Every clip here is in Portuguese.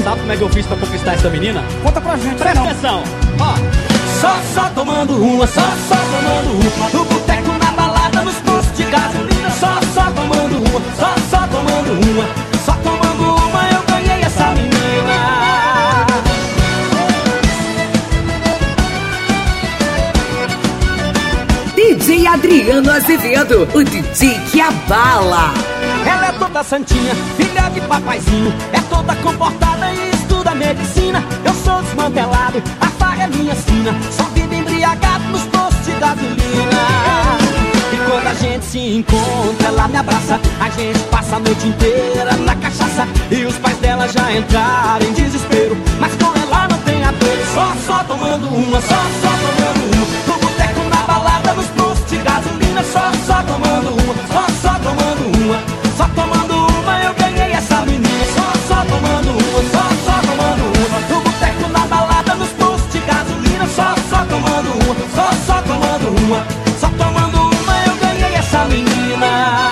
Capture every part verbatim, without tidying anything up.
Sabe como é que eu fiz pra conquistar essa menina? Conta pra gente. Presta atenção. Ó. Só, só tomando uma, só, só tomando uma. No boteco, na balada, nos postos de gasolina. Só, só tomando uma, só, só tomando uma. Só tomando uma eu ganhei essa menina. D J Adriano Azevedo, o D J que abala. Ela é toda santinha, filha de papaizinho. É toda comportada e estuda medicina. Eu sou desmantelado, a farra é minha sina. Só vive embriagado nos postos de gasolina. E quando a gente se encontra, ela me abraça. A gente passa a noite inteira na cachaça. E os pais dela já entraram em desespero, mas com ela não tem apego. Só, só tomando uma, só, só tomando uma. No boteco, na balada, nos postos de gasolina. Só, só tomando uma, só, só tomando uma. Só tomando uma eu ganhei essa menina. Só, só tomando uma, só, só tomando uma. No boteco, na balada, nos postos de gasolina. Só, só tomando uma, só, só tomando uma. Só tomando uma eu ganhei essa menina.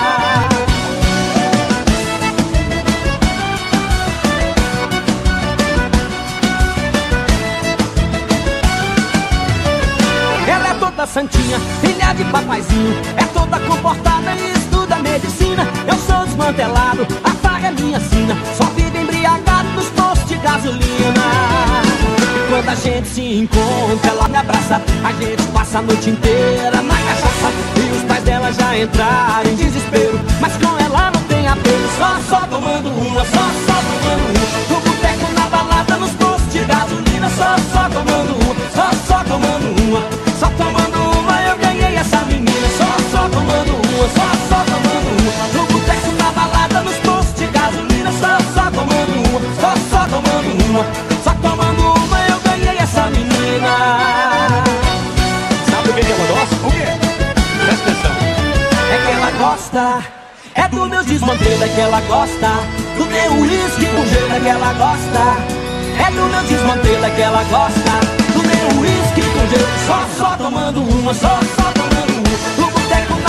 Ela é toda santinha, filha de papaizinho. É toda comportada e estuda medicina. Eu sou desmantelado, a farra é minha sina. Só vive embriagado nos postos de gasolina. E quando a gente se encontra, ela me abraça. A gente passa a noite inteira na cachaça. E os pais dela já entraram em desespero, mas com ela não tem apego. Só, só tomando uma, só, só tomando uma. No boteco, na balada, nos postos de gasolina. Só, só tomando uma, só, só tomando uma. Só tomando uma eu ganhei essa menina. Só, só tomando uma, só, só tomando uma. No boteco, na balada, nos postos de gasolina. Só, só tomando uma, só, só tomando uma. Só tomando uma eu ganhei essa menina. Sabe o que ela gosta? O quê? Presta atenção. É que ela gosta, é do meu desmantelo, é que ela gosta. Do meu uísque com gelo, é que ela gosta. É do meu desmantelo, é que ela gosta. Do meu uísque com gelo. Só, só tomando uma, só, só tomando uma. No boteco,